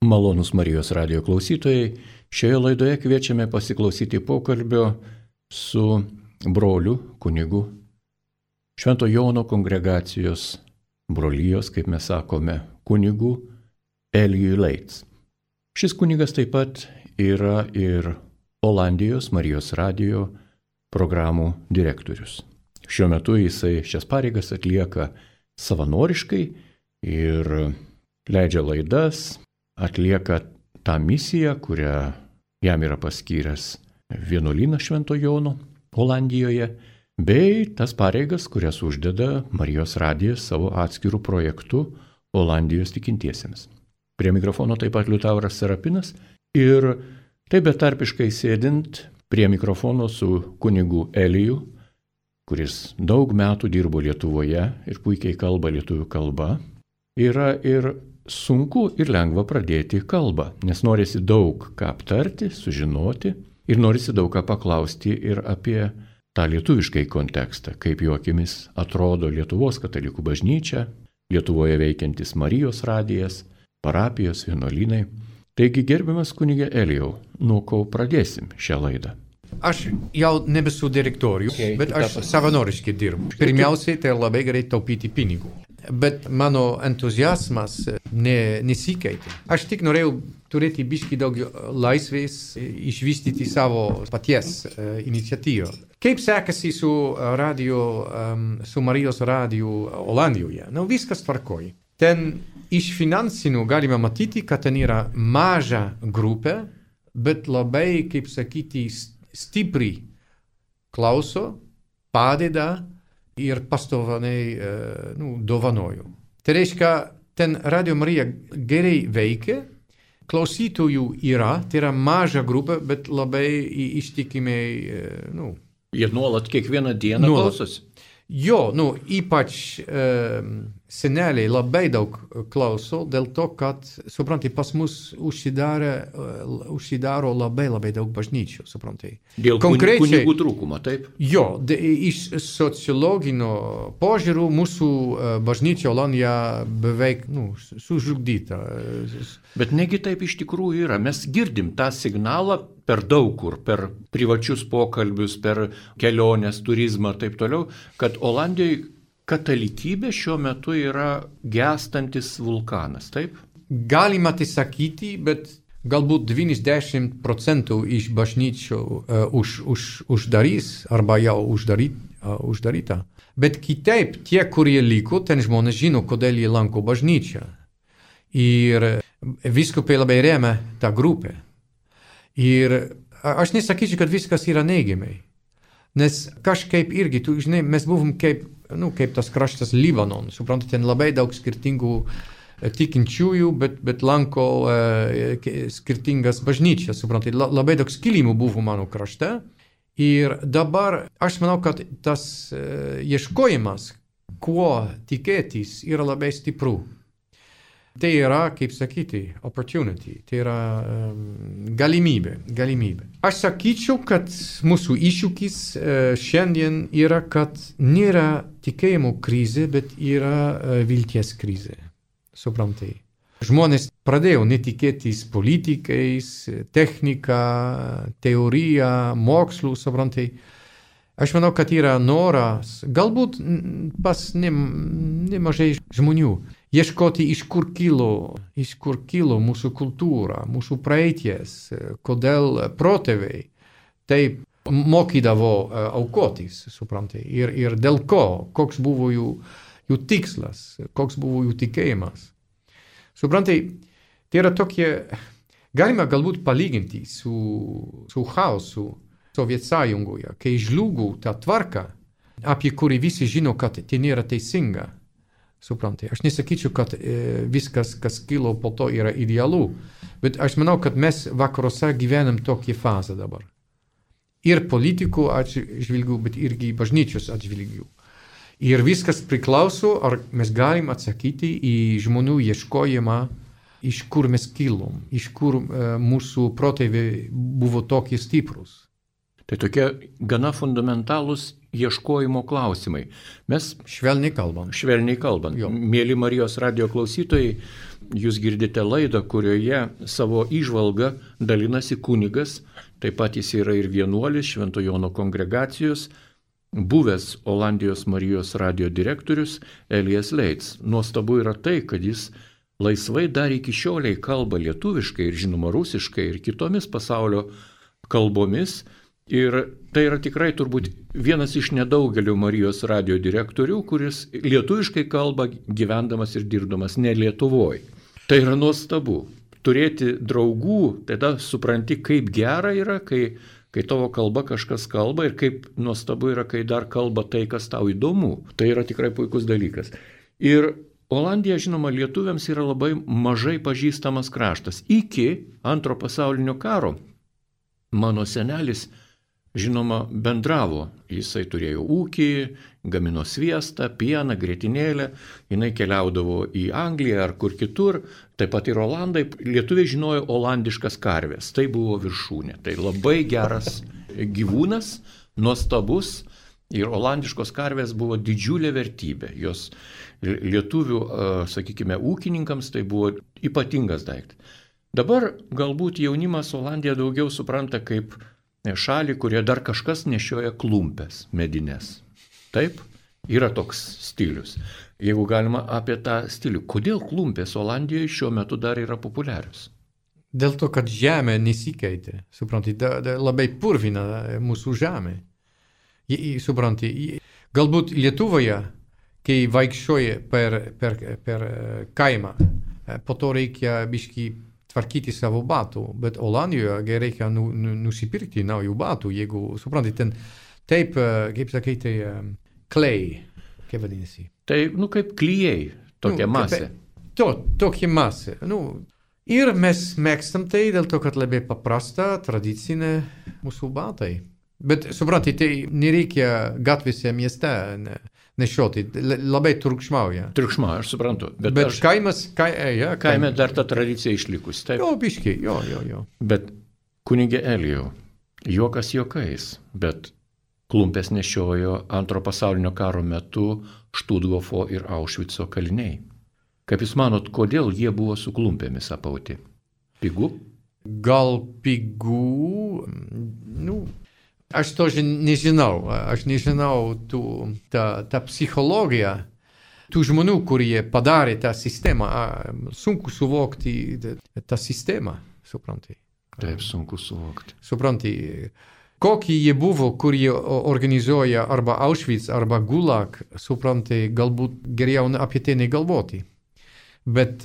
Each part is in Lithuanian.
Malonūs Marijos radijo klausytojai, šioje laidoje kviečiame pasiklausyti pokalbio su broliu kunigu Švento Jono kongregacijos brolijos, kaip mes sakome, kunigu Elijui Leits. Šis kunigas taip pat yra ir Olandijos Marijos radijo programų direktorius. Šiuo metu jisai šias pareigas atlieka savanoriškai ir leidžia laidas, atlieka tą misiją, kurią jam yra paskyręs vienuolynas Švento Jono Olandijoje, bei tas pareigas, kurias uždeda Marijos radijas savo atskirų projektų Olandijos tikintiesiems. Prie mikrofono taip pat Liutauras Serapinas ir taip betarpiškai sėdint prie mikrofono su kunigu Eliju, kuris daug metų dirbo Lietuvoje ir puikiai kalba lietuvių kalba, yra ir sunku ir lengva pradėti kalbą, nes norisi daug ką aptarti, sužinoti ir norisi daug ką paklausti ir apie tą lietuviškai kontekstą, kaip jo akimis atrodo Lietuvos katalikų bažnyčia, Lietuvoje veikiantis Marijos radijas, parapijos, vienuolynai. Taigi, gerbiamas kunige Elijau, nuo ko pradėsim šią laidą? Aš jau nebesu direktorius, bet aš savanoriškai dirbu. Pirmiausiai, tai labai gerai taupyti pinigų. Bet mano entuziazmas nesikeitė. Aš tik norėjau turėti biškį daug laisvės išvystyti savo paties iniciatyvą. Kaip sekasi su Marijos radiju Olandijoje? Viskas tvarkoja. Ten iš finansinių galima matyti, kad ten yra maža grupė, bet labai, kaip sakyti, stipriai klauso, padeda ir pastoviai dovanoju. Tai reiškia, ten Radio Marija gerai veikia, klausytojų yra, tai yra maža grupė, bet labai ištikimiai. Jie nuolat kiekvieną dieną klausosi? Jo, ypač seneliai labai daug klauso, dėl to, kad, suprantai, pas mus užsidaro labai daug bažnyčių, suprantai. Dėl kunigų trūkumo, taip? Jo, iš sociologinio požiūrių mūsų bažnyčia Olandija beveik sužlugdyta. Bet negi taip iš tikrųjų yra. Mes girdim tą signalą per daug kur, per privačius pokalbius, per keliones, turizmą ir taip toliau, kad Olandijoje katalikybė šiuo metu yra gęstantis vulkanas, taip? Galima tai sakyti, bet galbūt 90% iš bažnyčių uždarys arba jau uždaryta. Bet kitaip, tie, kurie liko, ten žmonės žino, kodėl jie lanko bažnyčią. Ir vyskupai labai remia tą grupę. Ir aš nesakyčiau, kad viskas yra neigiamai. Nes kažkaip irgi, tu žinai, mes buvom kaip tas kraštas Libanon. Suprantate, ten labai daug skirtingų tikinčiųjų, bet lanko skirtingas bažnyčias. Suprantate, labai daug skilimų buvo mano krašte. Ir dabar aš manau, kad tas ieškojimas, kuo tikėtis, yra labai stipru. Tai yra, kaip sakyti, opportunity, tai yra galimybė. Aš sakyčiau, kad mūsų iššūkis šiandien yra, kad nėra tikėjimo krizė, bet yra vilties krizė. Suprantai. Žmonės pradėjo netikėtis politikais, technika, teorija, mokslu, suprantai. Aš manau, kad yra noras, galbūt pas nemažai žmonių, ieškoti iš kur kilo mūsų kultūra, mūsų praeities, kodėl protėviai taip mokydavo aukotis, suprantai, ir dėl ko, koks buvo jų tikslas, koks buvo jų tikėjimas. Suprantai, tai yra tokie, galima galbūt palyginti su chaosu Sovietų Sąjungoje, kai žlugo ta tvarka, apie kurį visi žino, kad tai nėra teisinga. Suprantai, aš nesakyčiau, kad viskas, kas kilo po to, yra idealu, bet aš manau, kad mes vakaruose gyvenam tokį fazę dabar. Ir politikų atžvilgių, bet irgi bažnyčios atžvilgių. Ir viskas priklauso, ar mes galim atsakyti į žmonių ieškojimą, iš kur mes kilom, iš kur mūsų protėviai buvo tokie stiprus. Tai tokie gana fundamentalūs ieškojimo klausimai. Mes švelniai kalbant. Mėly Marijos radijo klausytojai, jūs girdite laidą, kurioje savo įžvalgą dalinasi kunigas, taip pat jis yra ir vienuolis Švento Jono kongregacijos, buvęs Olandijos Marijos radijo direktorius Elijas Leitz. Nuostabu yra tai, kad jis laisvai dar iki šioliai kalba lietuviškai ir žinoma rusiškai ir kitomis pasaulio kalbomis. Ir tai yra tikrai turbūt vienas iš nedaugelio Marijos radijo direktorių, kuris lietuviškai kalba gyvendamas ir dirbdamas ne Lietuvoje. Tai yra nuostabu. Turėti draugų, tada supranti, kaip gera yra, kai tavo kalba kažkas kalba ir kaip nuostabu yra, kai dar kalba tai, kas tau įdomu. Tai yra tikrai puikus dalykas. Ir Olandija, žinoma, lietuviams yra labai mažai pažįstamas kraštas. Iki Antro pasaulinio karo mano senelis, žinoma, bendravo. Jisai turėjo ūkį, gamino sviestą, pieną, grietinėlę, jinai keliaudavo į Angliją ar kur kitur, taip pat ir Olandai. Lietuviai žinojo olandiškas karves, tai buvo viršūnė. Tai labai geras gyvūnas, nuostabus, ir olandiškos karvės buvo didžiulė vertybė. Jos lietuvių, sakykime, ūkininkams tai buvo ypatingas daiktas. Dabar galbūt jaunimas Olandiją daugiau supranta kaip šalį, kurie dar kažkas nešioja klumpes medinės. Taip, yra toks stilius. Jeigu galima apie tą stilių. Kodėl klumpės Olandijoje šiuo metu dar yra populiarius? Dėl to, kad žemė nesikeitė. Supranti, labai purvina mūsų žemė. Supranti, galbūt Lietuvoje, kai vaikščioji per kaimą, po to reikia biškį tvarkyti savo batų, bet Olandijoje reikia nusipirkti naujų batų, jeigu, supranti, ten taip, kaip sakyti, clay, kaip vadinasi. Tai, kaip klijai, tokia masė. Tokia masė. Ir mes mėgstam tai dėl to, kad labai paprasta, tradicinė mūsų batai. Bet, supranti, tai nereikia gatvėse mieste nešioti, labai triukšmauja. Triukšmauja, aš suprantu. Bet kaime dar ta tradicija išlikus. Taip. Jo, biškiai, jo. Bet kunige Elijau, juokas juokais, bet klumpės nešiojo Antro pasaulinio karo metu Štuthofo ir Aušvico kaliniai. Kaip jūs manot, kodėl jie buvo su klumpėmis apauti? Pigu? Gal pigu? Aš to nežinau. Aš nežinau tą psichologiją tų žmonių, kurie padarė tą sistemą. Sunku suvokti tą sistemą, supranti. Taip, sunku suvokti. Supranti, kokie jie buvo, kurie organizuoja arba Auschwitz, arba Gulag, supranti, galbūt geriau apie tai negalvoti. Bet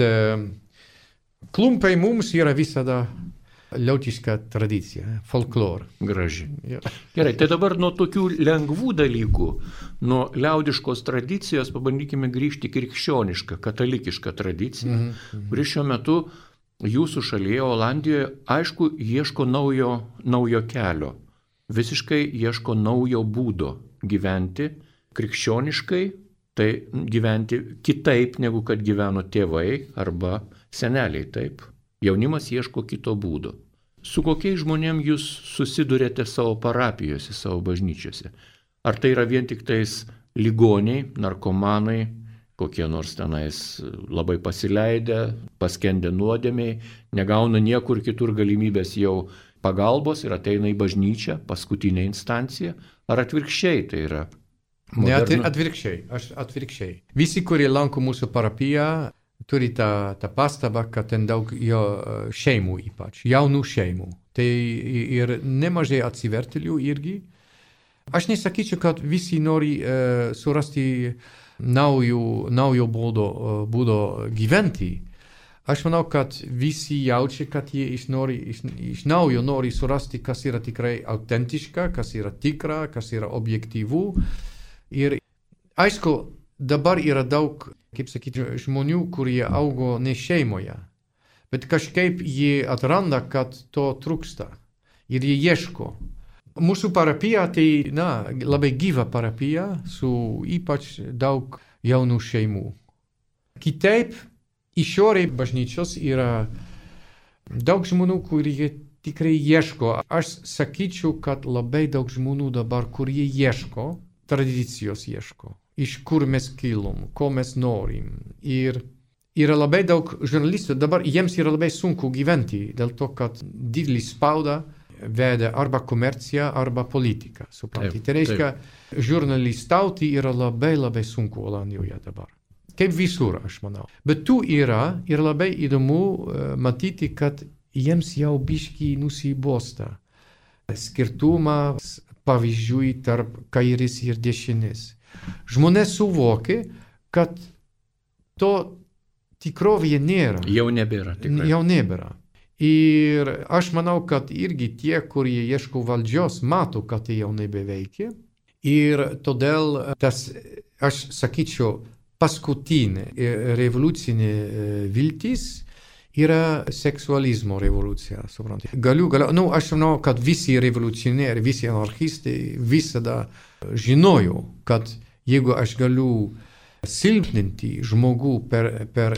klumpai mums yra visada liautiška tradicija, folklor. Graži. Gerai, tai dabar nuo tokių lengvų dalykų, nuo liaudiškos tradicijos pabandykime grįžti krikščionišką, katalikišką tradiciją, kuri šiuo metu jūsų šalyje, Olandijoje, aišku, ieško naujo kelio. Visiškai ieško naujo būdo gyventi krikščioniškai, tai gyventi kitaip, negu kad gyveno tėvai arba seneliai, taip. Jaunimas ieško kito būdo. Su kokiais žmonėms jūs susidurėte savo parapijose, savo bažnyčiose? Ar tai yra vien tik tais ligoniai, narkomanai, kokie nors tenais labai pasileidę, paskendę nuodėmiai, negauna niekur kitur galimybės jau pagalbos ir ateina į bažnyčią, paskutinę instanciją? Ar atvirkščiai tai yra? Atvirkščiai. Visi, kurie lanko mūsų parapiją, turi tą pastabą, kad ten daug jo šeimų ypač, jaunų šeimų. Tai ir nemažai atsivertėlių irgi. Aš nesakyčiau, kad visi nori surasti naujo būdo gyventi. Aš manau, kad visi jaučia, kad jie iš naujo nori surasti, kas yra tikrai autentiška, kas yra tikra, kas yra objektyvu. Ir aišku, dabar yra daug, kaip sakyti, žmonių, kurie augo ne šeimoje, bet kažkaip jie atranda, kad to trūksta ir jie ieško. Mūsų parapija tai, labai gyva parapija su ypač daug jaunų šeimų. Kitaip, išoriai bažnyčios yra daug žmonių, kurie tikrai ieško. Aš sakyčiau, kad labai daug žmonių dabar, kurie ieško, tradicijos ieško. Iš kur mes kilom, ko mes norim. Ir yra labai daug žurnalistų, dabar jiems yra labai sunku gyventi, dėl to, kad didelį spaudą veda arba komercija, arba politika. Supranti. Tai reiškia, žurnalistauti yra labai labai sunku Olandijoje dabar. Kaip visur, aš manau. Bet tu yra ir labai įdomu matyti, kad jiems jau biški nusibosta. Skirtumas, pavyzdžiui, tarp kairis ir dešinės. Žmonės suvokia, kad to tikrovėje nėra. Jau nebėra. Tikrai. Jau nebėra. Ir aš manau, kad irgi tie, kurie ieško valdžios, mato, kad tai jau nebeveikia. Ir todėl tas, aš sakyčiau, paskutinė revoliucinė viltis yra seksualizmo revoliucija, suprantate. Aš manau, kad visi revoliucionieriai, visi anarchistai visada žinojo, kad jeigu aš galiu silpninti žmogų per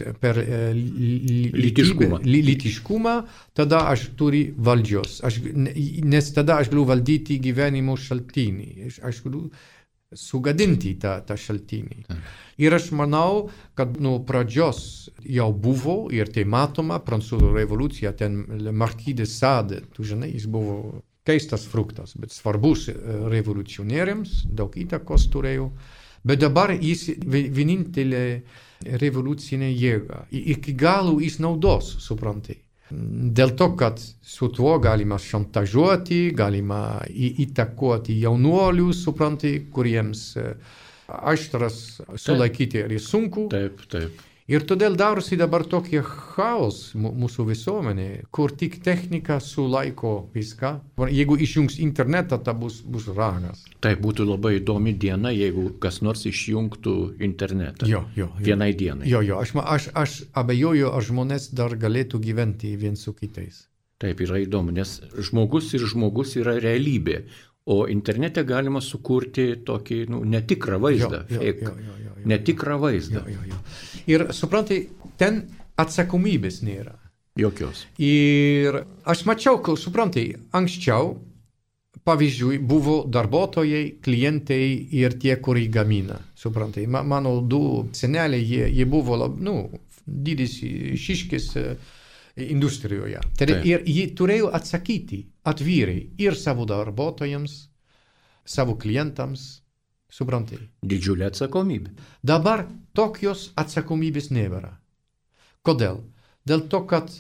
lytiškumą, tada aš turiu valdžios. Nes tada aš galiu valdyti gyvenimo šaltinį. Aš galiu sugadinti tą šaltinį. Ir aš manau, kad nuo pradžios jau buvo, ir tai matoma, Prancūzų revoliucija, ten Marquis de Sade, tu žinai, jis buvo keistas fruktas, bet svarbus revoliucionieriams, daug įtakos turėjo. Bet dabar jis vienintelė revoliucinė jėga. Iki galo jis naudos, suprantai. Dėl to, kad su tuo galima šantažuoti, galima įtakoti jaunuolius, suprantai, kuriems aštras sulaikyti ir sunku. Taip, taip. Ir todėl darosi dabar tokie chaos mūsų visuomenė, kur tik technika sulaiko viską. Jeigu išjungs internetą, tai bus ragas. Tai būtų labai įdomi diena, jeigu kas nors išjungtų internetą. Jo. Vienai dienai. Jo. Aš abejoju, ar žmonės dar galėtų gyventi viens su kitais. Taip, yra įdomu, nes žmogus yra realybė. O internete galima sukurti tokį netikrą vaizdą. Netikrą vaizdą. Ir suprantai, ten atsakomybės nėra. Jokios. Ir aš mačiau, suprantai, anksčiau, pavyzdžiui, buvo darbuotojai, klientai ir tie, kurie gamina. Suprantai, mano du seneliai, jie buvo didis šiškis industrijoje. Ir jie turėjo atsakyti atvirai ir savo darbuotojams, savo klientams, suprantai. Didžiulė atsakomybė. Dabar tokios atsakomybės nebėra. Kodėl? Dėl to, kad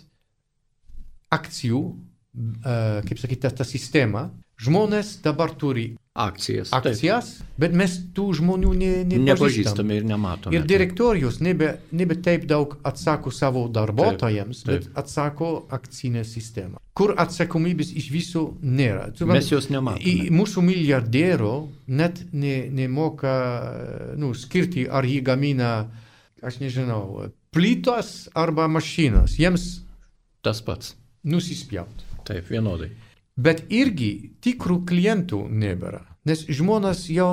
akcijų, kaip sakyti, ta sistema, žmonės dabar turi akcijas, bet mes tų žmonių nepažįstame ir nematome. Ir direktorijos nebe taip daug atsako savo darbuotojams, bet atsako akcinę sistemą, kur atsakomybės iš viso nėra. Mes jos nematome. Mūsų milijardiero net nemoka skirti, ar jį gamina, aš nežinau, plytos arba mašinas. Jiems tas pats. Nusispjaut. Taip, vienodai. Bet irgi tikrų klientų nebėra, nes žmonės jau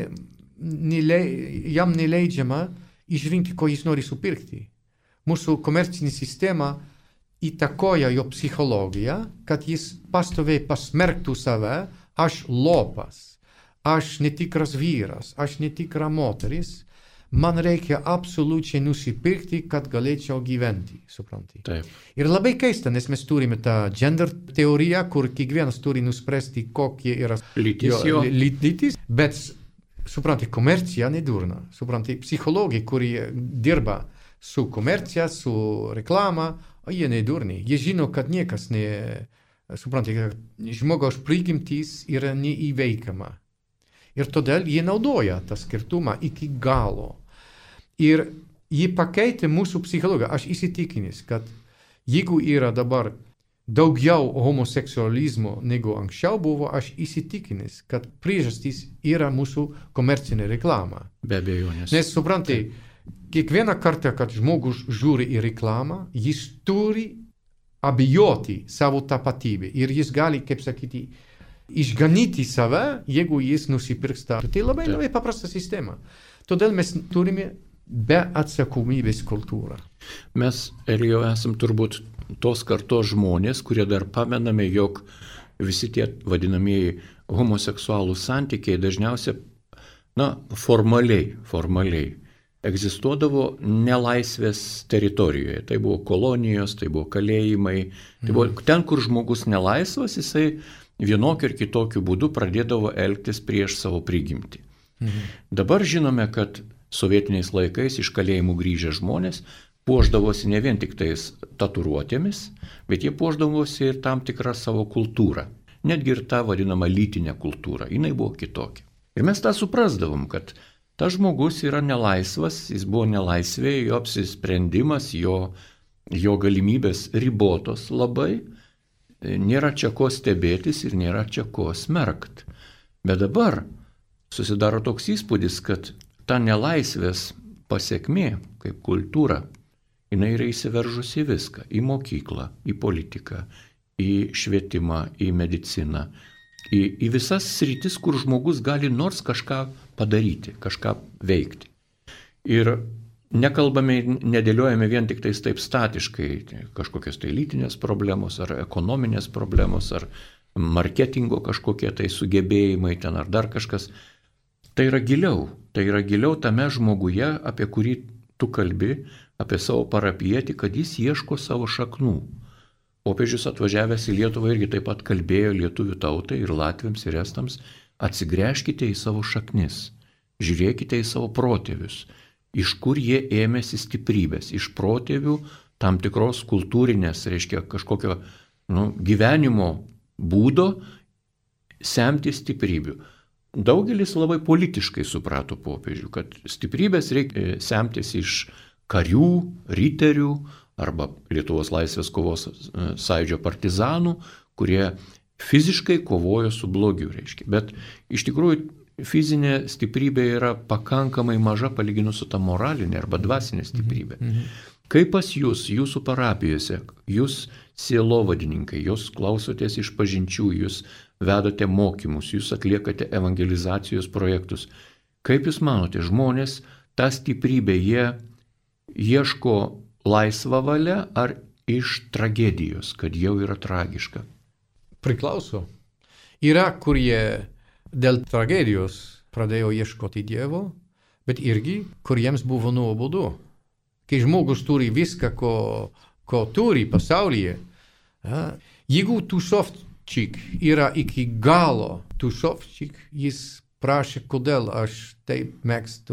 jam neleidžiama išrinkti, ko jis nori supirkti. Mūsų komercinė sistema įtakoja jo psichologiją, kad jis pastoviai pasmerktų save, aš lopas, aš netikras vyras, aš netikra moteris, man reikia absoliučiai nusipirkti, kad galėčiau gyventi, supranti. Taip. Ir labai keista, nes mes turime tą gender teoriją, kur kiekvienas turi nuspręsti, kokie yra lytis, bet, supranti, komercija nedurna. Supranti, psichologai, kurie dirba su komercija, su reklama, jie nedurni. Jie žino, kad niekas supranti, žmogaus prigimtis yra neįveikiama. Ir todėl jie naudoja tą skirtumą iki galo. Ir jie pakeitė mūsų psichologiją. Aš įsitikinęs, kad jeigu yra dabar daugiau homoseksualizmo negu anksčiau buvo, aš įsitikinęs, kad priežastys yra mūsų komercinė reklama. Be abejonės. Nes suprantai, kiekvieną kartą, kad žmogus žiūri į reklamą, jis turi abejoti savo tapatybę. Ir jis gali, kaip sakyti, išganyti save, jeigu jis nusipirksta. Tai labai paprasta sistema. Todėl mes turime be atsakomybės kultūrą. Mes, Elijau, esam turbūt tos kartos žmonės, kurie dar pamename, jog visi tie vadinamieji homoseksualų santykiai dažniausiai, formaliai egzistuodavo nelaisvės teritorijoje. Tai buvo kolonijos, tai buvo kalėjimai. Tai buvo ten, kur žmogus nelaisvas, jisai vienokiu ir kitokiu būdu pradėdavo elgtis prieš savo prigimtį. Dabar žinome, kad sovietiniais laikais iš kalėjimų grįžę žmonės puošdavosi ne vien tik tais tatuiruotėmis, bet jie puošdavosi ir tam tikrą savo kultūrą. Netgi ir tą vadinamą lytinę kultūrą. Jinai buvo kitokia. Ir mes tą suprasdavom, kad tas žmogus yra nelaisvas, jis buvo nelaisvėje, jo apsisprendimas, jo galimybės ribotos labai, nėra čia ko stebėtis ir nėra čia ko smerkt. Bet dabar susidaro toks įspūdis, kad ta nelaisvės pasiekmė, kaip kultūra, jinai yra įsiveržusi viską, į mokyklą, į politiką, į švietimą, į mediciną, į visas sritis, kur žmogus gali nors kažką padaryti, kažką veikti. Ir nekalbame, nedėliojame vien tik tais taip statiškai, kažkokios tai lytinės problemos, ar ekonominės problemos, ar marketingo kažkokie tai sugebėjimai ten, ar dar kažkas. Tai yra giliau tame žmoguje, apie kurį tu kalbi, apie savo parapietį, kad jis ieško savo šaknų. Popiežius atvažiavęs į Lietuvą irgi taip pat kalbėjo lietuvių tautai ir latviams ir estams, atsigręžkite į savo šaknis, žiūrėkite į savo protėvius, iš kur jie ėmėsi stiprybės, iš protėvių tam tikros kultūrinės, reiškia kažkokio gyvenimo būdo semti stiprybių. Daugelis labai politiškai suprato popiežių, kad stiprybės reikia semtis iš karių, riterių, arba Lietuvos laisvės kovos sąjūdžio partizanų, kurie fiziškai kovojo su blogiu, reiškia. Bet iš tikrųjų fizinė stiprybė yra pakankamai maža palyginus su ta moralinė arba dvasinė stiprybė. Kaip pas jūs, jūsų parapijose, jūs sielovadininkai, jūs klausotės iš pažinčių, jūs vedate mokymus, jūs atliekate evangelizacijos projektus. Kaip jūs manote, žmonės tą stiprybę jie ieško laisvą valią ar iš tragedijos, kad jau yra tragiška? Priklauso. Yra, kurie dėl tragedijos pradėjo ieškoti Dievo, bet irgi, kuriems buvo nuobodu. Kai žmogus turi viską, ko turi pasaulyje, jeigu tūsovčik yra iki galo tūsovčik, jis prašė, kodėl aš taip mėgstu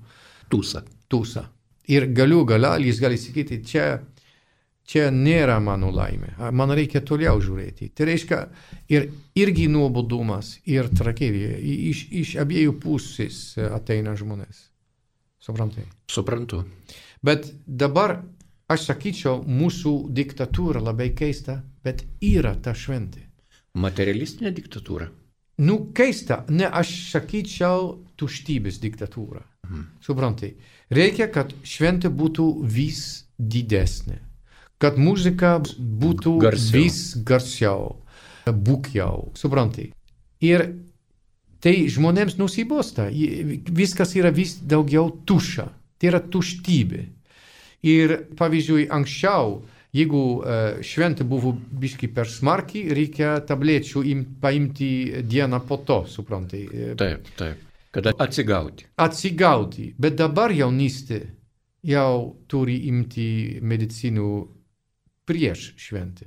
tūsą. Ir galiu jis gali sakyti, čia nėra mano laimė, man reikia toliau žiūrėti. Tai reiškia, irgi nuobodumas, ir tragedija, iš abiejų pusės ateina žmonės. Suprantai? Suprantu. Bet dabar, aš sakyčiau, mūsų diktatūra labai keista, bet yra ta šventė. Materialistinė diktatūra? Keista, ne, aš sakyčiau, tuštybės diktatūra. Suprantai? Reikia, kad šventė būtų vis didesnė, kad muzika būtų vis garsiau, bukiau, suprantai. Ir tai žmonėms nusibosta, viskas yra vis daugiau tuščia, tai yra tuštybė. Ir pavyzdžiui, anksčiau, jeigu šventė buvo biški per smarkiai, reikia tablečių paimti dieną po to, suprantai. Taip. Kada atsigauti. Bet dabar jaunystė jau turi imti medicinų prieš šventę.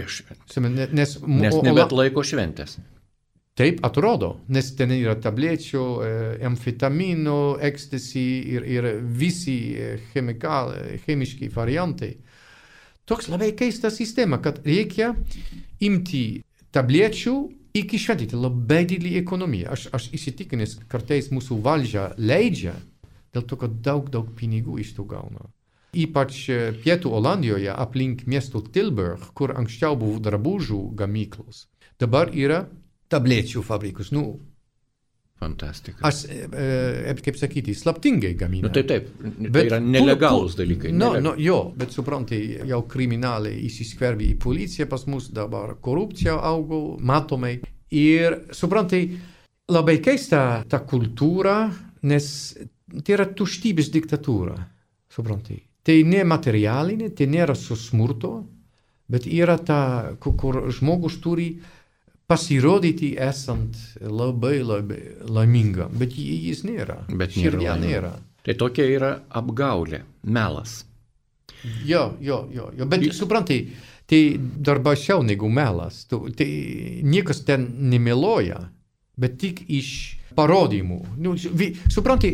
Nes nebet laiko šventės. Taip atrodo, nes ten yra tablečių, amfetamino, ecstasy ir visi chemiški variantai. Toks labai keista sistema, kad reikia imti tablečių iki šventė, tai labai didelė ekonomija. Aš įsitikinęs, kartais mūsų valdžia leidžia, dėl to, kad daug pinigų iš to gauna. Ypač pietų Olandijoje, aplink miesto Tilburg, kur anksčiau buvo drabužių gamyklos. Dabar yra tablečių fabrikus. Fantastika. Aš, kaip sakyti, slaptingai gamina. Taip. Tai yra nelegalūs dalykai. Jo, bet suprantai, jau kriminaliai įsiskverbė į policiją pas mus, dabar korupcija augo, matomai. Ir suprantai, labai keista ta kultūra, nes tai yra tuštybės diktatūra. Suprantai. Tai ne materialinė, tai nėra su smurto, bet yra ta, kur žmogus turi pasirodyti esant labai laimingam, bet jis nėra. Bet širdie nėra. Tai tokia yra apgaulė, melas. Jo. Bet suprantai, tai dar baisiau negu melas. Tai niekas ten nemeluoja, bet tik iš parodymų. Nu, suprantai,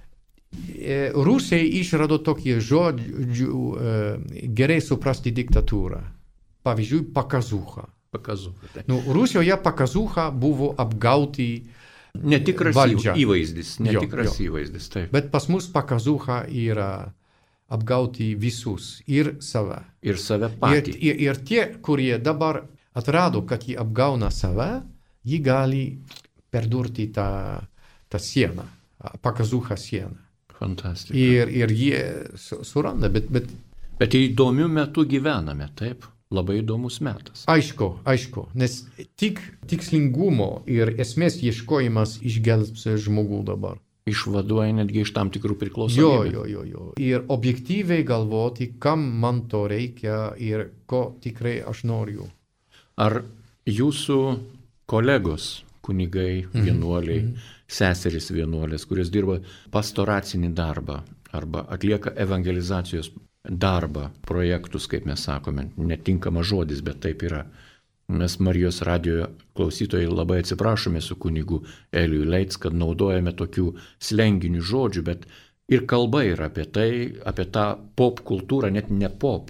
Rusai išrado tokį žodžių gerai suprasti diktatūrą. Pavyzdžiui, pokazucha. Pokazucha. Nu, Rusijoje pokazucha buvo apgauti netikras valdžia. Įvaizdis. Netikras įvaizdis, taip. Bet pas mus pokazucha yra apgauti visus ir save. Ir save patį. Ir tie, kurie dabar atrado, kad jie apgauna save, jie gali perdurti tą sieną, pokazucha sieną. Fantastika. Ir jie suranda, Bet įdomių metų gyvename, taip? Labai įdomus metas. Aišku, nes tik tikslingumo ir esmės ieškojimas išgelbs žmogų dabar. Išvaduoja netgi iš tam tikrų priklausomybių. Jo. Ir objektyviai galvoti, kam man to reikia ir ko tikrai aš noriu. Ar jūsų kolegos, kunigai, vienuoliai, seserys vienuolės, kuris dirba pastoracinį darbą arba atlieka evangelizacijos darbą, projektus, kaip mes sakome, netinkamas žodis, bet taip yra. Mes Marijos radijo klausytojai labai atsiprašome su kunigu Eliu Leitz, kad naudojame tokių slenginių žodžių, bet ir kalba yra apie tai, apie tą pop kultūrą, net ne pop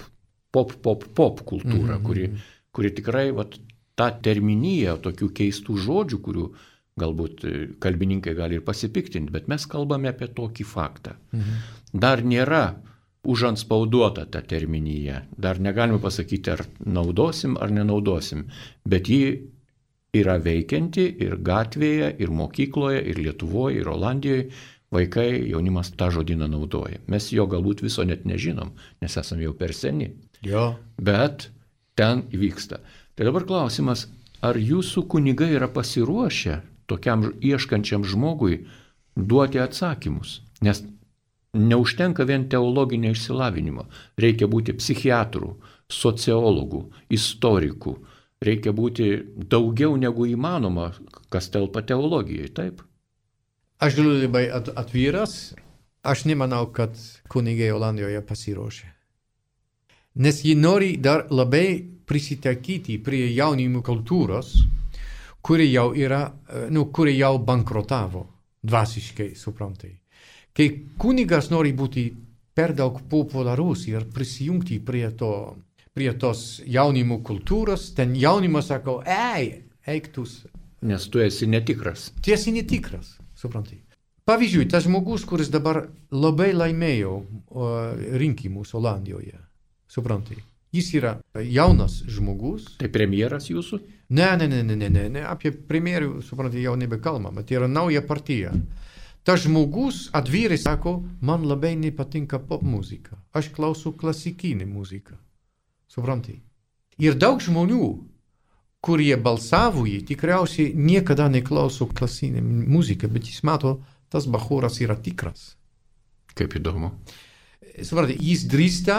kultūrą, kuri tikrai tą terminiją tokių keistų žodžių, kurių galbūt kalbininkai gali ir pasipiktinti, bet mes kalbame apie tokį faktą. Dar nėra užantspauduota ta terminija. Dar negalime pasakyti, ar naudosim, ar nenaudosim. Bet ji yra veikianti ir gatvėje, ir mokykloje, ir Lietuvoje, ir Olandijoje. Vaikai, jaunimas tą žodyną naudoja. Mes jo galbūt viso net nežinom, nes esame jau per seni. Jo. Bet ten vyksta. Tai dabar klausimas, ar jūsų kunigai yra pasiruošę tokiam ieškančiam žmogui duoti atsakymus? Nes neužtenka vien teologinio išsilavinimo. Reikia būti psichiatrų, sociologų, istorikų. Reikia būti daugiau negu įmanoma, kas telpa teologijai, taip? Aš galiu labai atviras. Aš nemanau, kad kunigai Olandijoje pasiruošė. Nes jie nori dar labai prisitaikyti prie jaunimo kultūros, kuri jau bankrotavo dvasiškai, suprantai. Kai kunigas nori būti per daug populiarus ir prisijungti prie tos jaunimo kultūros, ten jaunimas sako, eik tu. Nes tu esi netikras. Tu esi netikras, suprantai. Pavyzdžiui, tas žmogus, kuris dabar labai laimėjo rinkimus Olandijoje, suprantai. Jis yra jaunas žmogus. Tai premjeras jūsų? Ne, apie premjerų, suprantai, jau nebekalbama, bet yra nauja partija. Tas žmogus atvirai sako, man labai nepatinka pop muzika. Aš klausau klasikinį muziką. Suprantai. Ir daug žmonių, kurie balsavo jį, tikriausiai niekada neklauso klasikinę muziką, bet jis mato, tas bachūras yra tikras. Kaip įdomu. Suprantai, jis drįsta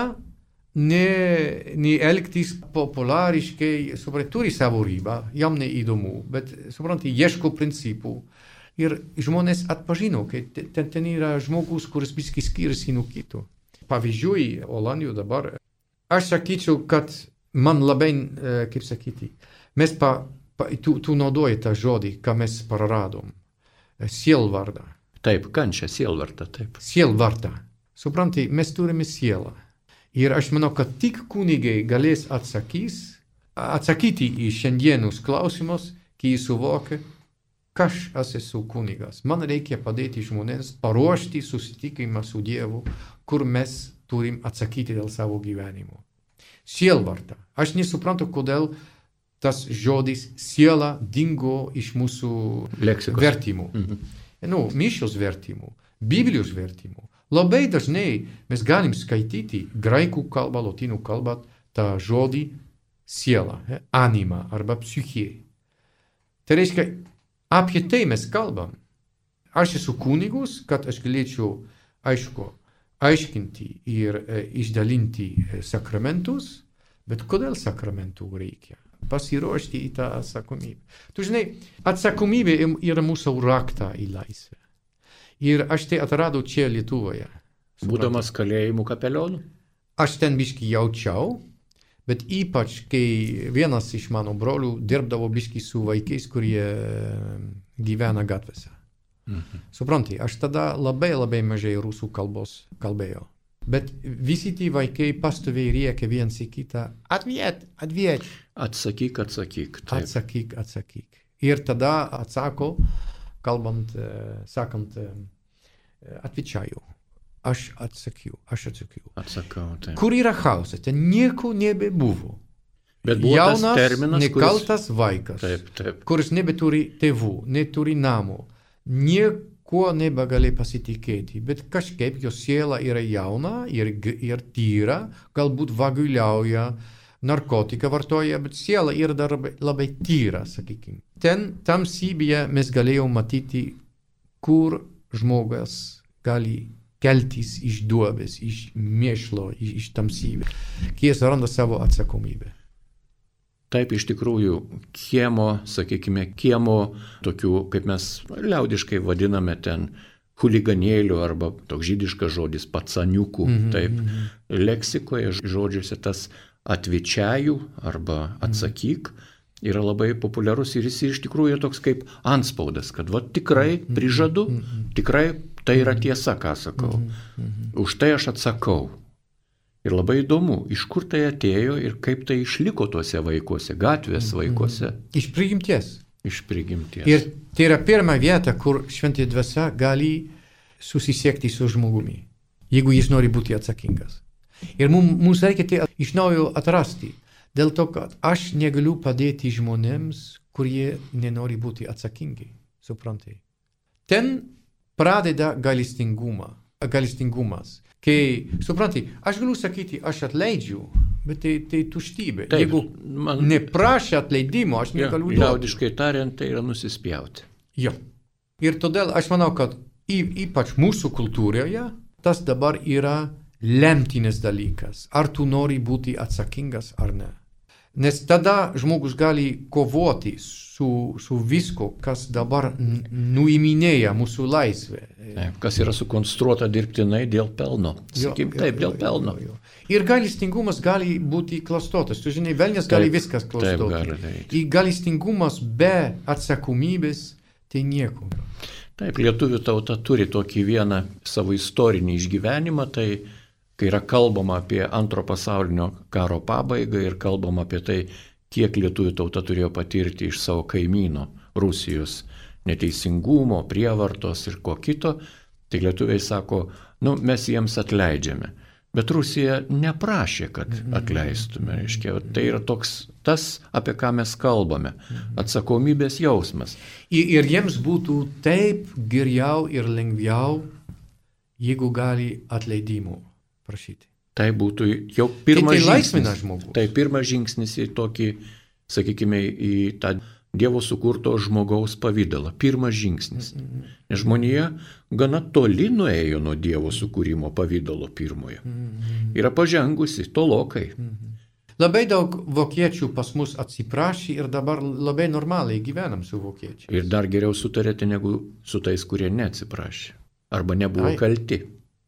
neelgtis populariškai, suprantai, turi savo ribą, jam neįdomu, bet, suprantai, ieško principų. Ir žmonės atpažino, kad ten yra žmogus, kuris biškai skiriasi nuo kito. Pavyzdžiui, Olandijoje dabar, aš sakyčiau, kad man labai, kaip sakyti, mes tu naudoji tą žodį, ką mes praradom. Sielvardą. Taip, kančia, sielvartą, taip. Sielvartą. Suprantai, mes turime sielą. Ir aš manau, kad tik kunigai galės atsakyti į šiandienus klausimus, kai jis suvokia, kas aš esu kunigas. Man reikia padėti žmonėms paruošti susitikimą su Dievu, kur mes turim atsakyti dėl savo gyvenimo. Sielvarta. Aš nesuprantu, kodėl tas žodis siela dingo iš mūsų leksikos vertimų. Mišios vertimų, Biblijos vertimų. Labai dažnai mes galim skaityti graikų kalbą, lotynų kalbą tą žodį siela, anima arba psichė. Tai reiškia, apie tai mes kalbam. Aš esu kunigus, kad aš galėčiau, aiškinti ir išdalinti sakramentus, bet kodėl sakramentų reikia? Pasiruošti į tą atsakomybę. Tu žinai, atsakomybė yra mūsų rakta į laisvę. Ir aš tai atradau čia Lietuvoje. Būdamas kalėjimų kapelionu? Aš ten biški jaučiau, bet ypač, kai vienas iš mano brolių dirbdavo biški su vaikais, kurie gyvena gatvėse. Supranti, aš tada labai mažai rusų kalbos kalbėjau. Bet visi tie vaikai pastoviai rėkia viens į kitą, atviet. Atsakyk. Taip. Atsakyk. Ir tada atsako, sakant, atvičiaju. Aš atsakiau. Atsakau, taip. Kur yra chaosas? Ten nieko nebebuvo. Bet buvo jaunas, tas terminas, nekaltas vaikas, taip. kuris nebeturi tėvų, neturi namų, nieko nebegali pasitikėti, bet kažkaip jo siela yra jauna ir tyra, galbūt vaguliauja, narkotiką vartoja, bet siela yra dar labai tyra, sakykime. Ten tamsybėje mes galėjome matyti, kur žmogas gali keltis iš duobės, iš mėšlo, iš tamsybės, kai jis randa savo atsakomybę. Taip, iš tikrųjų, kiemo tokių, kaip mes liaudiškai vadiname ten, huliganėlių arba toks žydiškas žodis pacaniukų. Taip, leksikoje žodžiuose tas atvičiajų arba atsakyk yra labai populiarus ir jis iš tikrųjų toks kaip antspaudas, kad va tikrai prižadu, tikrai tai yra tiesa, ką sakau. Už tai aš atsakau. Ir labai įdomu, iš kur tai atėjo ir kaip tai išliko tuose vaikuose, gatvės vaikuose. Iš prigimties. Ir tai yra pirma vieta, kur šventąja dvasia gali susisiekti su žmogumi, jeigu jis nori būti atsakingas. Ir mums reikia tai iš naujo atrasti, dėl to, kad aš negaliu padėti žmonėms, kurie nenori būti atsakingi, suprantai. Ten pradeda gailestingumas. Kai, suprantai, aš galiu sakyti, aš atleidžiu, bet tai tuštybė. Taip, jeigu neprašė atleidimo, aš negaliu duoti. Liaudiškai tariant, tai yra nusispjauti. Jo. Ir todėl aš manau, kad ypač mūsų kultūroje tas dabar yra lemtinis dalykas. Ar tu nori būti atsakingas ar ne. Nes tada žmogus gali kovoti su visko, kas dabar nuiminėja mūsų laisvę. Kas yra sukonstruota dirbtinai dėl pelno. Sakykim, taip, dėl pelno. Ir gailestingumas gali būti klastotas. Tu žinai, velnias gali viskas klastoti. Ir gailestingumas be atsakomybės tai nieko. Taip, lietuvių tauta turi tokį vieną savo istorinį išgyvenimą, tai kai yra kalbama apie Antro pasaulinio karo pabaigą ir kalbama apie tai, kiek lietuvių tauta turėjo patirti iš savo kaimyno Rusijos neteisingumo, prievartos ir ko kito, tai lietuviai sako, mes jiems atleidžiame. Bet Rusija neprašė, kad atleistume. Reiškia, tai yra tas, apie ką mes kalbame. Atsakomybės jausmas. Ir jiems būtų taip geriau ir lengviau, jeigu gali atleidimų prašyti. Tai būtų jau pirmas žingsnis. Tai laisvina žmogus. Tai pirmas žingsnis į tokį, sakykime, į tą Dievo sukurto žmogaus pavydalą. Pirmas žingsnis. Nes žmonija gana toli nuėjo nuo Dievo sukūrimo pavydalo pirmojo. Yra pažengusi tolokai. Labai daug vokiečių pas mus atsiprašė ir dabar labai normaliai gyvenam su vokiečiais. Ir dar geriau sutarėte negu su tais, kurie neatsiprašė. Arba nebuvo kalti.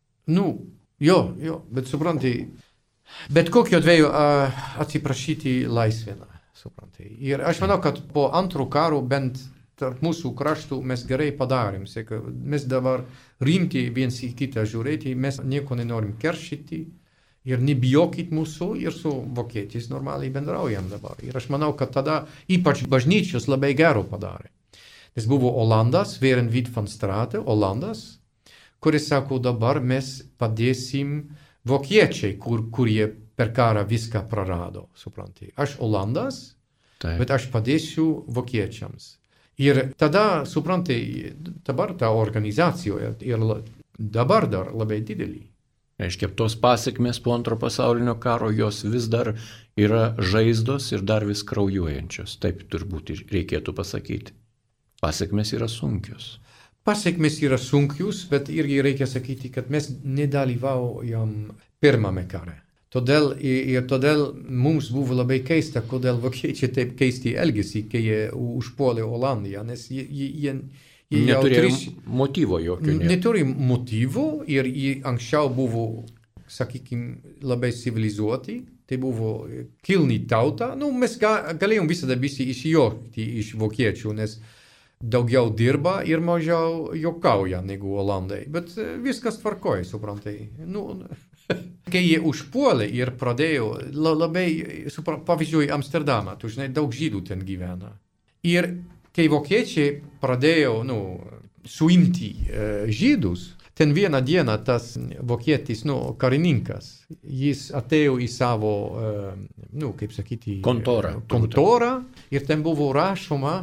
Jo, bet suprantai, bet kokio atveju atsiprašyti laisvina, suprantai. Ir aš manau, kad po antro karo bent tarp mūsų kraštų mes gerai padarėm. Mes dabar rimti viens į kitą žiūrėti, mes nieko nenorim keršyti ir nebijokit mūsų ir su vokiečiais normaliai bendraujam dabar. Ir aš manau, kad tada ypač bažnyčios labai gero padarė. Nes buvo Olandas, Veren Wied van Strate, Olandas, kuris sako, dabar mes padėsim vokiečiai, kurie per karą viską prarado, suprantai. Aš Olandas, bet aš padėsiu vokiečiams. Ir tada, suprantai, dabar ta organizacija yra dabar dar labai didelį. Reiškia, tos pasekmės po Antro pasaulinio karo, jos vis dar yra žaizdos ir dar vis kraujuojančios. Taip turbūt reikėtų pasakyti. Pasekmės yra sunkios. Pasekmės yra sunkius, bet irgi reikia sakyti, kad mes nedalyvaujam pirmame kare. Todėl mums buvo labai keista, kodėl vokiečiai taip keisti elgėsi, kai jie užpuolė Olandiją, nes Neturėjo motyvo jokio. Neturi motyvo ir anksčiau buvo, sakykime, labai civilizuoti. Tai buvo kilni tauta. Mes galėjom visada visi išjuokti iš vokiečių, nes daugiau dirba ir mažiau juokauja negu olandai. Bet viskas tvarkoja, suprantai. Kai jie užpuolė ir pradėjo labai, pavyzdžiui, Amsterdamą, tu žinai, daug žydų ten gyvena. Ir kai vokiečiai pradėjo suimti žydus, ten vieną dieną tas vokietis, karininkas, jis atėjo į savo, kaip sakyti, kontorą ir ten buvo rašoma,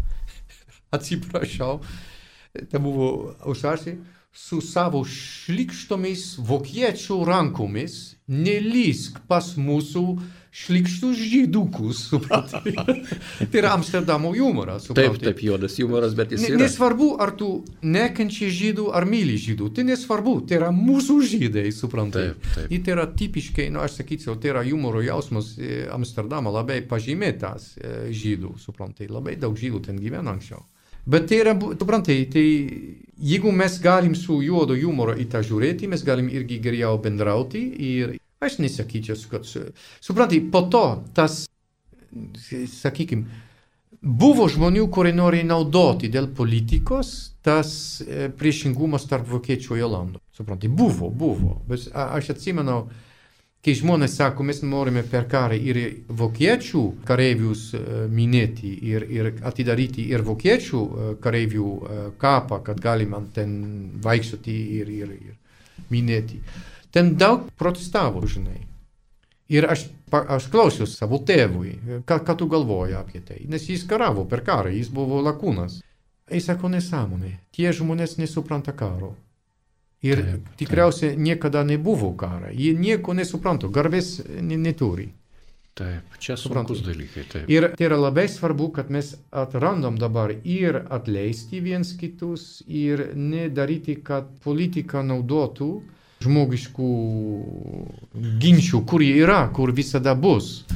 atsiprašau, ten buvo užrašę, su savo šlykštomis vokiečių rankomis nelysk pas mūsų šlykštus žydukus, supratai. Tai yra Amsterdamo humoras, supratai. Taip, juodas humoras, bet jis yra. Nesvarbu, ar tu nekenči žydų, ar myli žydų, tai nesvarbu, tai yra mūsų žydai, suprantai. Taip. Ir tai yra tipiškai, aš sakyčiau, tai yra humoro jausmas Amsterdamo labai pažymėtas žydų, suprantai. Labai daug žydų ten gyvena anksčiau. Bet tai yra, suprantai, tai jeigu mes galim su juodo humoro į tą žiūrėti, mes galim irgi geriau bendrauti ir aš nesakyčiau, kad, suprantai, po to tas, sakykim, buvo žmonių, kurie nori naudoti dėl politikos tas priešingumas tarp vokiečių ir olandų. Suprantai, buvo. Bet aš atsimenu, kai žmonės sako, mes norime per karą ir vokiečių kareivius minėti ir atidaryti ir vokiečių kareivių kapą, kad galima ten vaikščioti ir minėti. Ten daug protestavo, žinai. Ir aš klausiau savo tėvui, ką tu galvoji apie tai, nes jis karavo per karą, jis buvo lakūnas. Jis sako, nesąmonė, tie žmonės nesupranta karo. Ir tikriausiai niekada nebuvo karą. Jie nieko nesupranta, garbės neturi. Taip, čia sunkus dalykai. Taip. Ir tai yra labai svarbu, kad mes atrandam dabar ir atleisti viens kitus ir nedaryti, kad politika naudotų žmogiškų ginčių, kur jie yra, kur visada bus.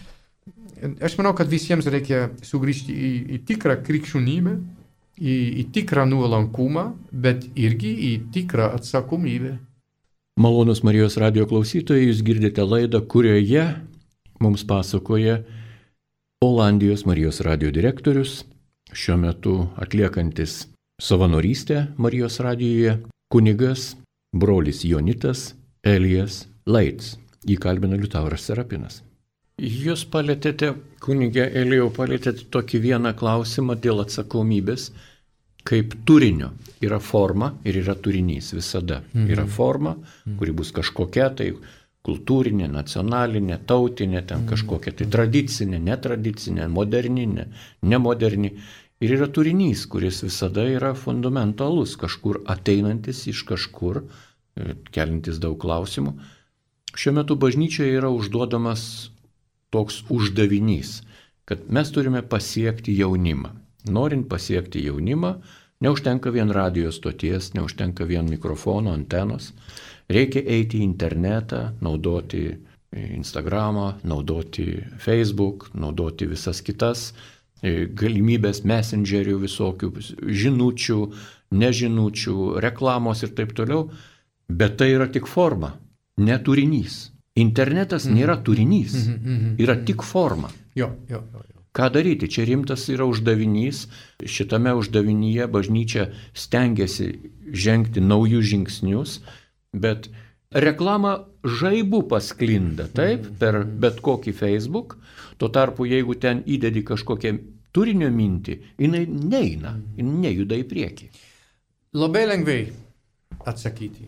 Aš manau, kad visiems reikia sugrįžti į tikrą krikščionybę, į tikrą nuolankumą, bet irgi į tikrą atsakomybę. Malonus Marijos radijo klausytojai, jūs girdite laidą, kurioje mums pasakoja Olandijos Marijos radijo direktorius, šiuo metu atliekantis savanorystę Marijos radijoje, kunigas, brolis Jonitas Elijas Leitz. Jį kalbina Liutauras Serapinas. Jūs palėtėte, kunigė Elijau, palėtėte tokį vieną klausimą dėl atsakomybės, kaip turinio. Yra forma ir yra turinys visada. Yra forma, kuri bus kažkokia, tai kultūrinė, nacionalinė, tautinė, ten kažkokia tai tradicinė, netradicinė, moderni, nemoderni. Ir yra turinys, kuris visada yra fundamentalus, kažkur ateinantis iš kažkur, kelintis daug klausimų. Šiuo metu bažnyčioje yra užduodamas toks uždavinys, kad mes turime pasiekti jaunimą. Norint pasiekti jaunimą, neužtenka vien radio stoties, neužtenka vien mikrofono, antenos. Reikia eiti į internetą, naudoti Instagramą, naudoti Facebook, naudoti visas kitas galimybės messengerių visokių, žinučių, nežinučių, reklamos ir taip toliau. Bet tai yra tik forma, ne turinys. Internetas nėra turinys, yra tik forma. Jo. Ką daryti? Čia rimtas yra uždavinys. Šitame uždavinyje bažnyčia stengiasi žengti naujus žingsnius, bet reklama žaibu pasklinda, taip, per bet kokį Facebook. Tuo tarpu, jeigu ten įdedi kažkokią turinio mintį, jinai neina, nejuda į priekį. Labai lengvai atsakyti.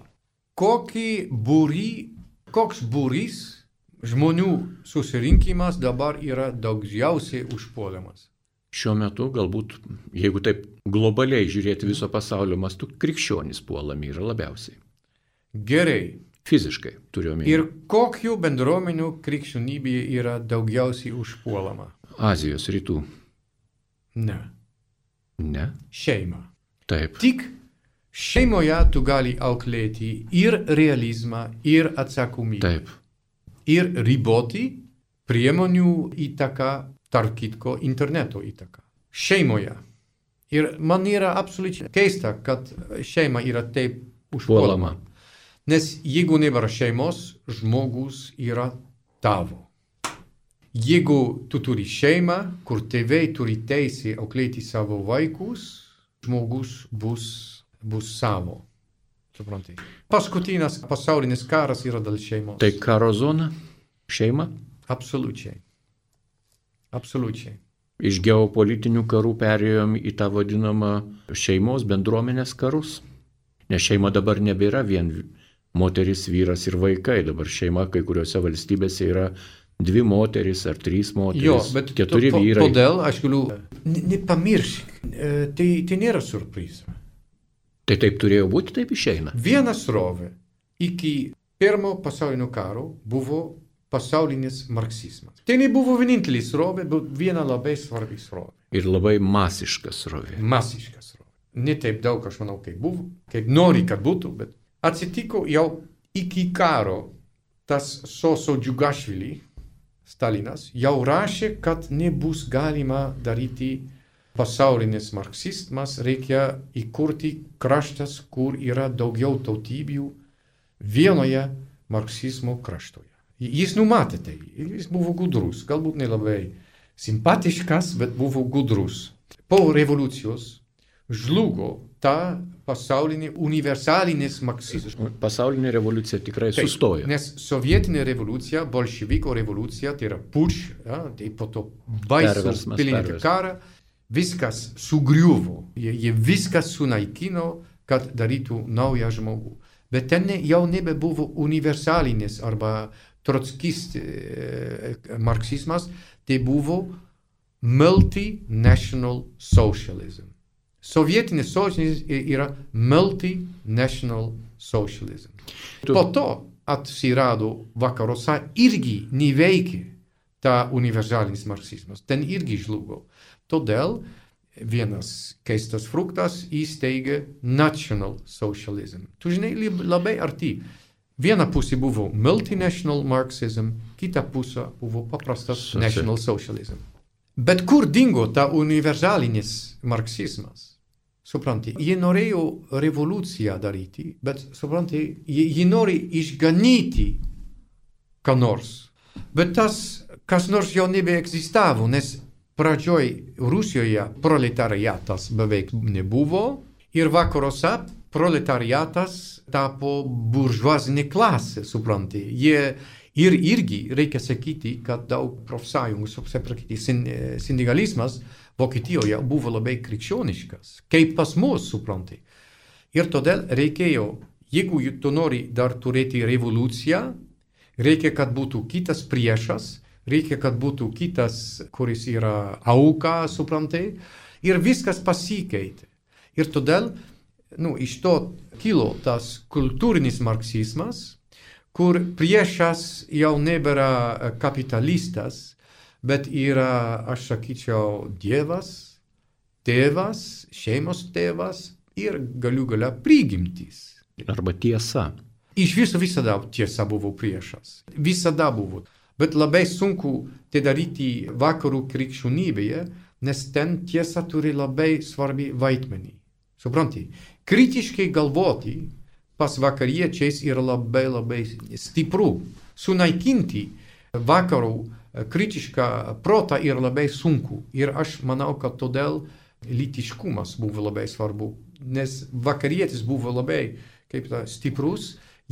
Koks būrys žmonių susirinkimas dabar yra daugiausiai užpuoliamas? Šiuo metu galbūt, jeigu taip globaliai žiūrėti viso pasaulio mastu, krikščionys puolami yra labiausiai. Gerai. Fiziškai turiu omeny. Ir kokių bendruomenių krikščionybė yra daugiausiai užpuolama? Azijos rytų. Ne. Šeima. Taip. Tik šeimoje tu gali auklėti ir realizmą, ir atsakomybę. Taip. Ir riboti priemonių įtaką, tarp kitko interneto įtaką. Šeimoje. Ir man yra absoliučiai keista, kad šeima yra taip Puolama. užpuolama. Nes jeigu nebėra šeimos, žmogus yra tavo. Jeigu tu turi šeimą, kur tėvai turi teisę auklėti savo vaikus, žmogus bus savo. Suprantai. Paskutinis pasaulinis karas yra dėl šeimos. Tai karo zona, šeima? Absoliučiai. Absoliučiai. Iš geopolitinių karų perėjom į tą vadinamą šeimos bendruomenės karus. Nes šeima dabar nebėra vien moteris, vyras ir vaikai. Dabar šeima kai kuriuose valstybėse yra 2 moteris ar 3 moteris, Jo, bet 4 vyrai. Todėl aš galiu nepamiršk, tai nėra surpriza. Tai taip turėjo būti, taip išeina. Viena srovė iki pirmo pasaulinio karo buvo pasaulinis marksizmas. Tai nebuvo vienintelė srovė, bet viena labai svarbi srovė. Ir labai masiška srovė. Masiška srovė. Ne taip daug, aš manau, kaip buvo, kaip nori, kad būtų, bet atsitiko jau iki karo tas Soso Džiugašvili, Stalinas, jau rašė, kad nebus galima daryti pasaulinis marksizmas, reikia įkurti kraštas, kur yra daugiau tautybių vienoje marksizmo kraštoje. Jis numatė tai, jis buvo gudrus, galbūt nelabai simpatiškas, bet buvo gudrus. Po revoliucijos žlugo ta pasaulinė universalinis marksizmas. Pasaulinė revoliucija tikrai sustojo. Nes sovietinė revoliucija, bolševiko revoliucija, tai yra puč, tai po to baisų pilietinį karą, viskas sugriuvo, jie viskas sunaikino, kad darytų naują žmogų. Bet ten jau nebebuvo universalinis arba trotskist marksizmas, tai buvo multinational socialism. Sovietinis socializmas yra multinational socialism. Po to atsirado vakaruose irgi neveikė ta universalinis marksizmas. Ten irgi žlugo. Todėl vienas keistas fruktas įsteigė national socialism. Tu žinai, labai arti. Viena pusė buvo multinational marxism, kita pusė buvo paprastas national socialism. Bet kur dingo ta universalinis marksizmas? Supranti, jie norėjo revoliuciją daryti, bet supranti, jie nori išganyti ką nors. Bet tas, kas nors jau nebeegzistavo, nes pradžioj Rusijoje proletariatas beveik nebuvo ir vakaruose proletariatas tapo buržuazinė klasė, supranti. Jie ir irgi reikia sakyti, kad daug profsąjungų, sindikalizmas Vokietijoje buvo labai krikščioniškas, kaip pas mus, supranti. Ir todėl reikėjo, jeigu tu nori dar turėti revoliuciją, reikia, kad būtų kitas priešas, reikia, kad būtų kitas, kuris yra auka, suprantai, ir viskas pasikeitė. Ir todėl, iš to kilo tas kultūrinis marksizmas, kur priešas jau nebėra kapitalistas, bet yra, aš sakyčiau, dievas, tėvas, šeimos tėvas ir galių gale prigimtis. Arba tiesa. Iš viso visada tiesa buvo priešas. Visada buvo. Bet labai sunku tai daryti vakarų krikščionybėje, nes ten tiesa turi labai svarbi vaidmenį. Supranti, kritiškai galvoti pas vakariečiais yra labai stipru. Sunaikinti vakarų kritišką protą yra labai sunku. Ir aš manau, kad todėl lytiškumas buvo labai svarbu. Nes vakarietis buvo labai stiprus,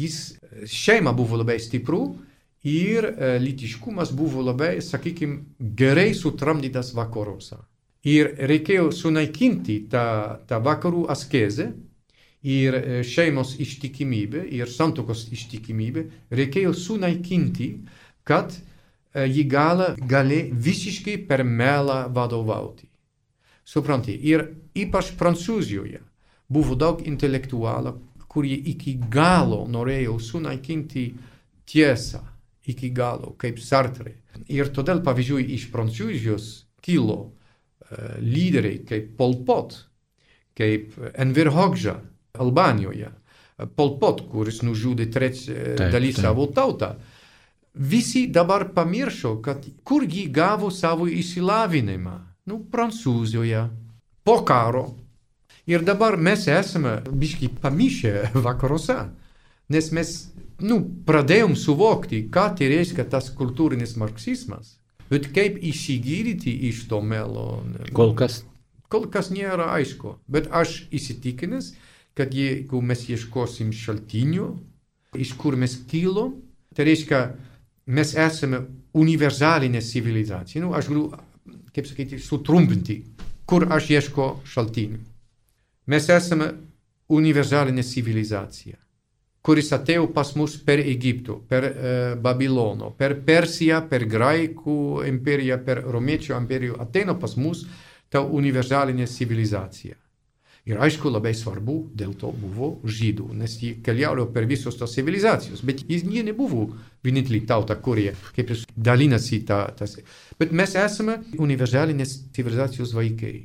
šeima buvo labai stipru ir lytiškumas buvo labai, sakykime, gerai sutramdytas vakaruose. Ir reikėjo sunaikinti tą vakarų askezę ir šeimos ištikimybę ir santuokos ištikimybę. Reikėjo sunaikinti, kad jį gali visiškai per melą vadovauti. Supranti, ir ypač Prancūzijoje buvo daug intelektualų, kurie iki galo norėjo sunaikinti tiesą, iki galo, kaip Sartre. Ir todėl, pavyzdžiui, iš Prancūzijos kilo lyderiai kaip Pol Pot, kaip Enver Hoxha Albanijoje, Pol Pot, kuris nužudė dalį savo tautą. Visi dabar pamiršo, kad kurgi gavo savo išsilavinimą. Prancūzijoje. po karo. Ir dabar mes esame biškai pamišę vakaruose, nes mes pradėjom suvokti, ką tai reiškia tas kultūrinis marksizmas. Bet kaip įsigydyti iš to melo? Kol kas nėra aišku. Bet aš įsitikinęs, kad jeigu mes ieškosim šaltinių, iš kur mes kilom, tai reiškia, mes esame universalinė civilizacija. Aš galiu, kaip sakyti, sutrumpinti, kur aš ieško šaltinių. Mes esame universalinė civilizacija, kuris atėjo pas mus per Egipto, per Babilono, per Persiją, per Graikų imperiją, per Romiečių imperiją. Ateina pas mus ta universalinė civilizacija. Ir aišku, labai svarbu, dėl to buvo žydų, nes jie keliaujo per visos tos civilizacijos, bet jie nebuvo vienintelė tauta, kurie kaip jūs dalinasi tas. Bet mes esame universalinės civilizacijos vaikai.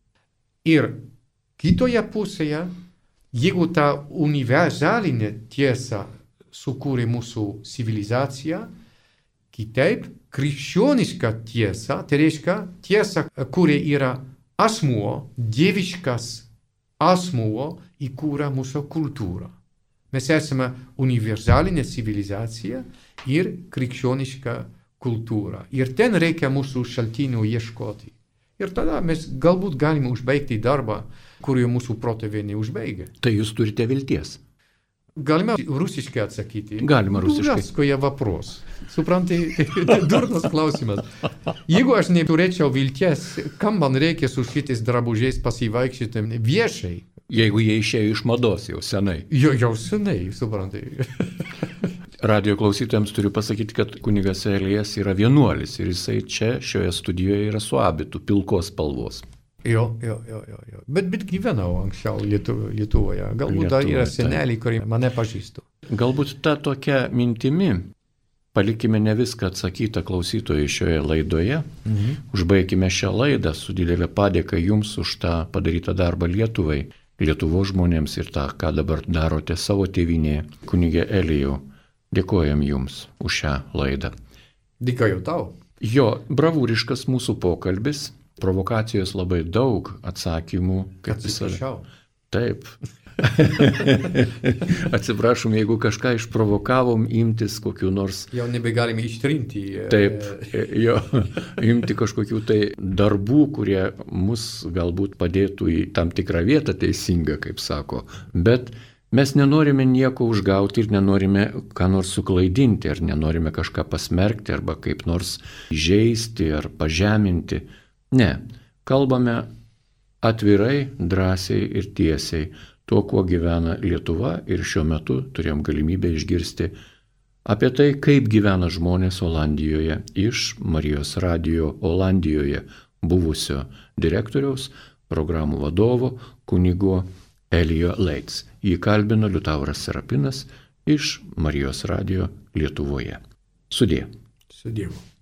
Ir kitoje pusėje, jeigu ta universalinė tiesa sukūrė mūsų civilizaciją, kitaip krikščioniška tiesa, tai reiškia tiesa, kuri yra asmuo, dieviškas asmuo įkūrė mūsų kultūrą. Mes esame universalinė civilizacija ir krikščioniška kultūra. Ir ten reikia mūsų šaltinių ieškoti. Ir tada mes galbūt galime užbaigti darbą, kurį mūsų protėviai neužbaigė. Tai jūs turite vilties? Galime rusiškai atsakyti. Galima rusiškai. Duraskoje vapros. Suprantai, durnas klausimas. Jeigu aš neturėčiau vilties, kam man reikia su šitais drabužiais pasivaikščioti viešai? Jeigu jie išėjo iš mados jau senai. Jau senai, suprantai. Radio klausytojams turiu pasakyti, kad kunigas Elijas yra vienuolis ir jisai čia šioje studijoje yra su abitu pilkos spalvos. Jo. Bet gyvenau anksčiau Lietuvoje. Galbūt dar yra seneliai, kurie mane pažįstų. Galbūt ta tokia mintimi, palikime ne viską atsakytą klausytojai šioje laidoje, užbaigime šią laidą su didelė padėka jums už tą padarytą darbą Lietuvai, Lietuvos žmonėms ir tą, ką dabar darote savo tėvynėje. Kunige Elijau, dėkojam jums už šią laidą. Dėkoju tau. Jo, bravūriškas mūsų pokalbis. Provokacijos labai daug, atsakymų. Atsiprašau. Taip. Atsiprašom, jeigu kažką išprovokavom, imtis kokių nors... Jau nebegalime ištrinti. Taip, jo, imti kažkokių tai darbų, kurie mus galbūt padėtų į tam tikrą vietą teisingą, kaip sako. Bet mes nenorime nieko užgauti ir nenorime ką nors suklaidinti, ar nenorime kažką pasmerkti, arba kaip nors įžeisti ar pažeminti. Ne, kalbame atvirai, drąsiai ir tiesiai, tuo, kuo gyvena Lietuva, ir šiuo metu turėjom galimybę išgirsti apie tai, kaip gyvena žmonės Olandijoje iš Marijos radijo Olandijoje buvusio direktoriaus, programų vadovo, kunigo Elijo Leits. Jį kalbino Liutauras Serapinas iš Marijos radijo Lietuvoje. Sudie. Su Dievu.